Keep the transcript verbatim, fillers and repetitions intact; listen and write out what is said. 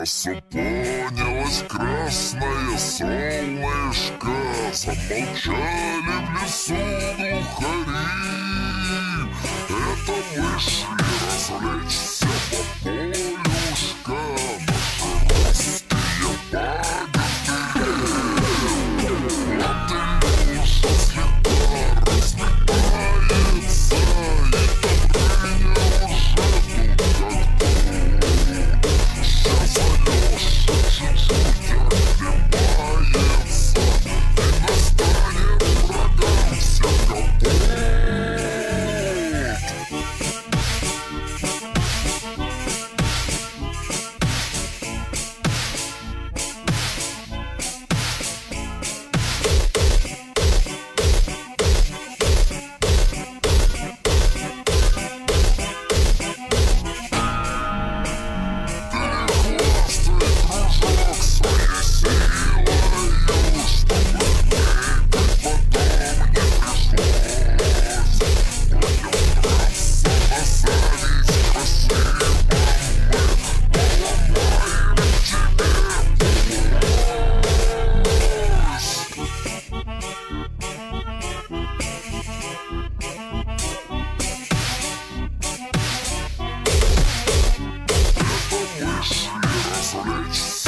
Просыпалось красное солнышко, замолчали в лесу глухари. Это вышли развлечься по полюшка наши русские богатыри. Антилюша слегка разлетается, и Добрыня уже тут как тут. Сейчас Алёша чуть-чуть оклемается, и настанет врагам всем капут. Развлечься